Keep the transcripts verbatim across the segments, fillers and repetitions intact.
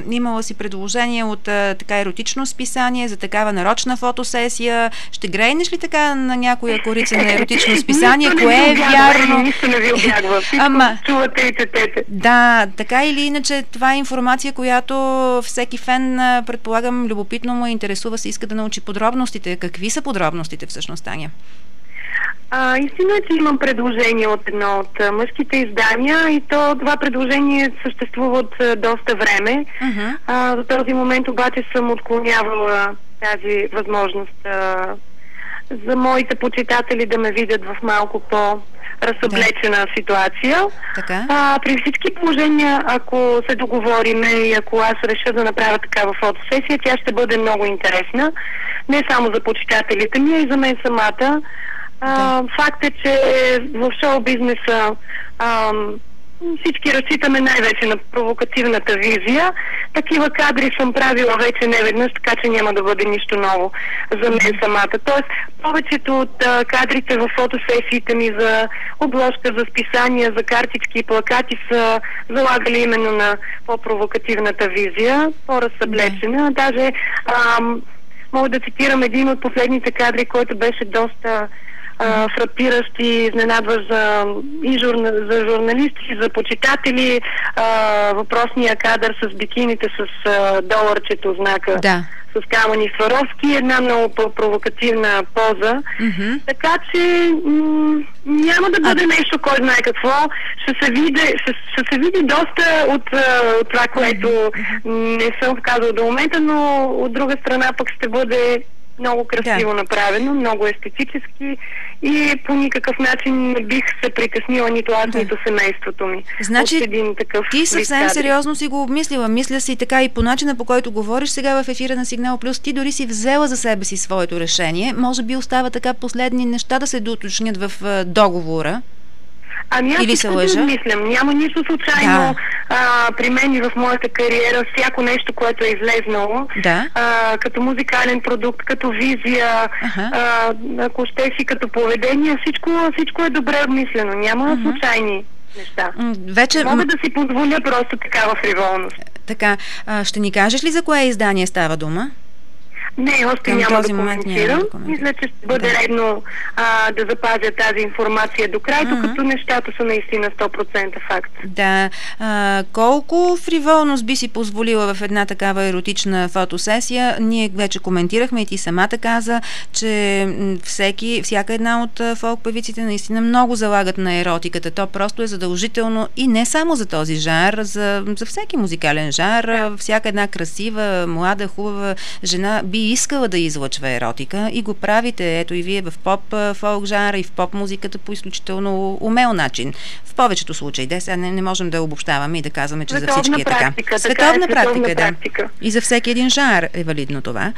имала си предложение от а, така еротично списание за такава нарочна фотосесия. Ще грейнеш ли така на някоя корица на еротично списание? Кое е вярно? Нищо не ви обягва. Всичко Ама, чувате и четете. Да, така или иначе, това е информация, която всеки фен, предполагам, любопитно му интересува, се иска да научи подробностите. Какви са подробностите всъщност, Таня? А, истина е, че имам предложение от едно от а, мъжките издания и то това предложение съществува от а, доста време. Uh-huh. А, до този момент обаче съм отклонявала тази възможност а, за моите почитатели да ме видят в малко по-разсъблечена да. ситуация. Така? А, при всички положения, ако се договориме и ако аз реша да направя такава фотосесия, тя ще бъде много интересна. Не само за почитателите ми, а и за мен самата. А, да. Факт е, че в шоу-бизнеса а, всички разчитаме най-вече на провокативната визия. Такива кадри съм правила вече неведнъж, така че няма да бъде нищо ново за мен самата. Тоест, повечето от а, кадрите в фотосесиите ми за обложка, за списания, за картички и плакати са залагали именно на по-провокативната визия, по-разсъблечена. Да. Даже а, мога да цитирам един от последните кадри, който беше доста Uh, фрапиращ и изненадващ за, и журна, за журналисти, и за почитатели. Uh, въпросния кадър с бикините с uh, доларчето знака, да. с камъни Сваровски, една много провокативна поза. Mm-hmm. Така че м- няма да бъде а... нещо, кой знае какво. Ще се види, ще, ще се види доста от, uh, от това, което mm-hmm. не съм казал до момента, но от друга страна пък ще бъде много красиво да. направено, много естетически и по никакъв начин не бих се притеснила нито аз, да. нито семейството ми. Значи, от един такъв ти съвсем сериозно си го обмислила. Мисля си така и по начина, по който говориш сега в ефира на Сигнал Плюс, ти дори си взела за себе си своето решение. Може би остава така последни неща да се доуточнят в договора. Ами аз всичко да мислям. Няма нищо случайно да. а, при мен и в моята кариера. Всяко нещо, което е излезнало, да. а, като музикален продукт, като визия, ага. а, ако ще си като поведение, всичко, всичко е добре обмислено. Няма ага. случайни неща. Вече... Мога да си позволя просто такава фриволност. Така, а, ще ни кажеш ли за кое издание става дума? Не, още Към няма този да коментирам. Да Мисля, че ще бъде да. редно а, да запазя тази информация до край, uh-huh. докато нещата са наистина сто процента факт. Да. А, колко фриволност би си позволила в една такава еротична фотосесия? Ние вече коментирахме и ти самата каза, че всеки, всяка една от фолк-певиците наистина много залагат на еротиката. То просто е задължително и не само за този жанр, за, за всеки музикален жанр. Да. Всяка една красива, млада, хубава жена би искала да излъчва еротика и го правите, ето и вие в поп-фолк жанра и в поп-музиката по изключително умел начин. В повечето случаи, де, сега не, не можем да обобщаваме и да казваме, че световна за всички е така. Практика, Световна така е, практика, да. практика. И за всеки един жанр е валидно това.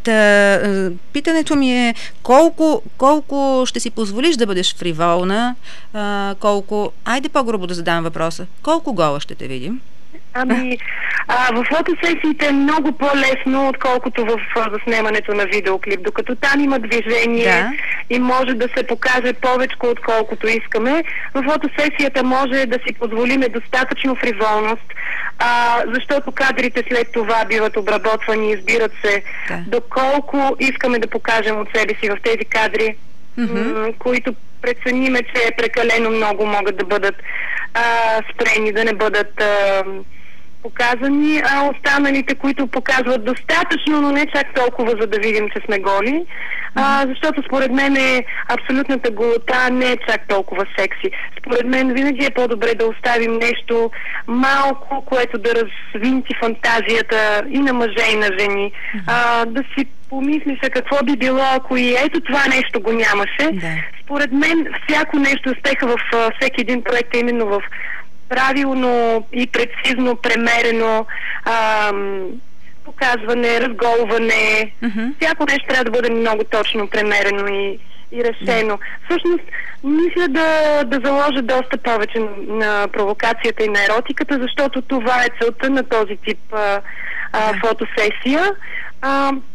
Та, питането ми е колко, колко ще си позволиш да бъдеш фриволна, а, колко, айде по-грубо да задам въпроса, колко гола ще те видим? Ами, а, в фотосесиите е много по-лесно, отколкото в заснемането на видеоклип. Докато там има движение да. и може да се покаже повече, отколкото искаме, в фотосесията може да си позволиме достатъчно фриволност, а, защото кадрите след това биват обработвани, избират се да. доколко искаме да покажем от себе си в тези кадри, mm-hmm. м- които прецениме, че е прекалено много, могат да бъдат а, спрени, да не бъдат а, показани, а останалите, които показват достатъчно, но не чак толкова, за да видим, че сме голи. А, защото според мен е абсолютната голота не е чак толкова секси. Според мен винаги е по-добре да оставим нещо малко, което да развинти фантазията и на мъже, и на жени. А, да си помисли се какво би било, ако и ето това нещо го нямаше. Да. Според мен всяко нещо, успеха в а, всеки един проект е именно в правилно и прецизно, премерено ам, показване, разголване. Uh-huh. Всяко нещо трябва да бъде много точно премерено и, и решено. Yeah. Всъщност, мисля да, да заложа доста повече на, на провокацията и на еротиката, защото това е целта на този тип а, а, yeah. фотосесия. А,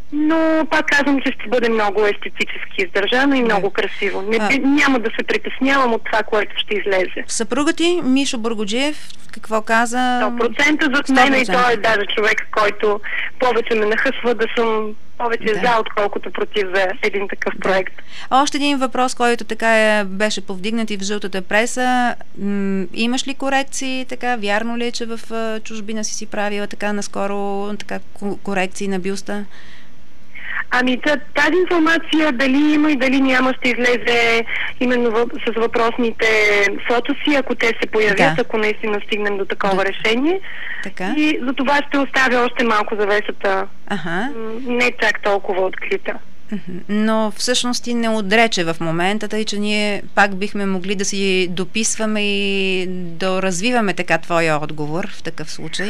но пак казвам, че ще бъде много естетически издържано и много красиво. Не, а... Няма да се притеснявам от това, което ще излезе. Съпруга ти, Мишо Бургуджиев, какво каза? сто процента зад мен и той е даже човек, който повече ме нахъсва да съм повече да. за, отколкото против за един такъв да. проект. Още един въпрос, който така е, беше повдигнат и в жълтата преса. М- имаш ли корекции? Така, вярно ли е, че в чужбина си си правила така наскоро така, корекции на бюста? Ами тази информация дали има и дали няма ще излезе именно в, с въпросните фотоси, ако те се появят, да. ако наистина стигнем до такова да. решение. Така. И за това ще оставя още малко завесата, ага. не чак толкова открита. Но всъщност ти не отрече в момента, тъй че ние пак бихме могли да си дописваме и да развиваме така твоя отговор в такъв случай.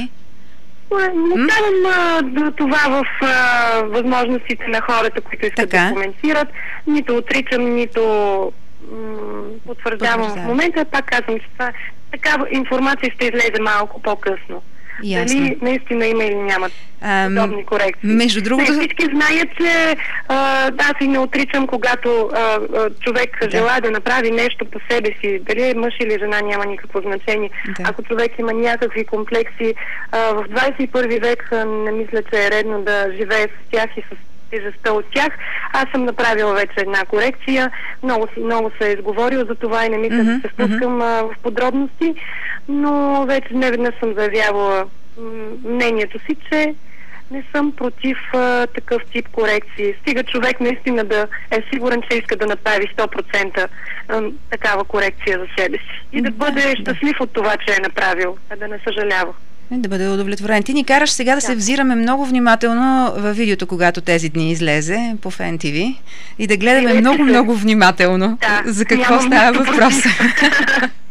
Не ставам това в а, възможностите на хората, които искат така. да коментират. Нито отричам, нито м- потвърждавам в момента. Пак казвам, че това, такава информация ще излезе малко по-късно. Ясно. Дали наистина има или няма подобни корекции. Между другото... Не, всички знаят, че а, аз и не отричам, когато а, а, човек да. желая да направи нещо по себе си. Дали е мъж или жена, няма никакво значение. Да. Ако човек има някакви комплекси, а, в двадесет и първи век а, не мисля, че е редно да живее с тях и с тежестта от тях. Аз съм направила вече една корекция. Много, много се е изговорил за това и не мисля mm-hmm, да се впускам mm-hmm. в подробности, но вече не веднъж съм заявявала мнението си, че не съм против а, такъв тип корекции. Стига човек наистина да е сигурен, че иска да направи сто процента а, такава корекция за себе си. И да, да бъде щастлив да. от това, че е направил, а да не съжалява. Да бъде удовлетворен. Ти ни караш сега да, да се взираме много внимателно във видеото, когато тези дни излезе по Фен ти ви и да гледаме много-много внимателно да, за какво става въпрос.